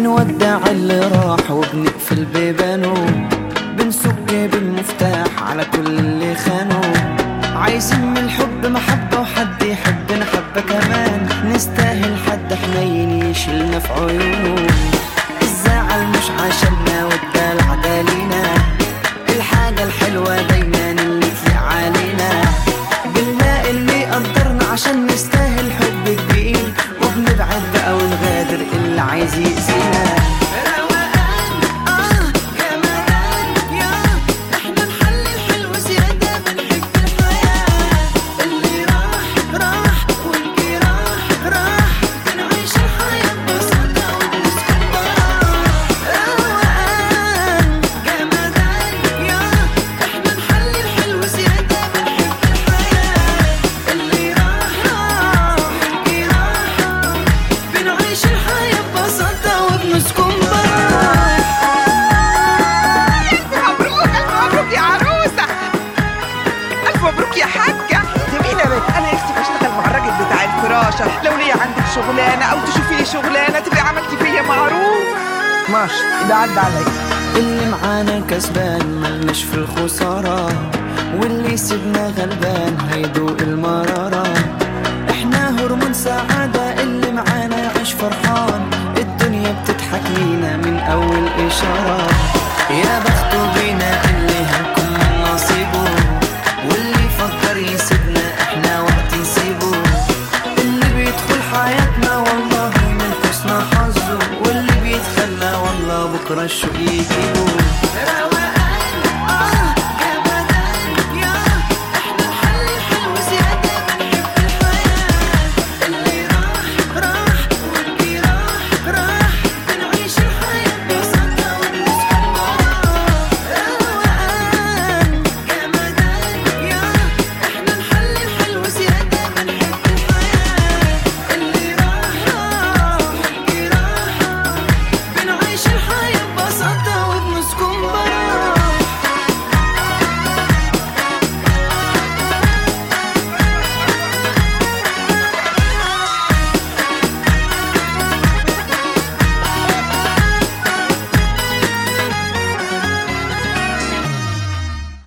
بنودع اللي راح وبنقفل بيبانه، بنسك بالمفتاح على كل اللي خانوا. عايزين من الحب محبة وحد يحبنا حبة كمان، نستاهل حد حنين يشيلنا في عيونه. الزعل مش عشاننا والدلع دالينا، الحاجة الحلوة دايما اللي تليق علينا. بنلاقي اللي يقدرنا عشان نستاهل حب كبير، وبنبعد بقى ونغادر اللي عايز يأذينا. لو ليا عندك شغلانة أو تشوفي لي شغلانة تبقي عملتي فيا معروف. ماشي ده عدى علي. اللي معانا كسبان ملناش في الخسارة، واللي سيبنا غلبان هيدوق المرارة. احنا هرمون سعادة، اللي معانا يعيش فرحان، الدنيا بتضحك لينا من أول إشارة. يا بخته بينا اللي هنكون من نصيبه، واللي يفكر يسيبنا احنا وقت نسيبه. حياتنا والله من حسن حظه، واللي بيتخلى والله بكرة الشوق يجي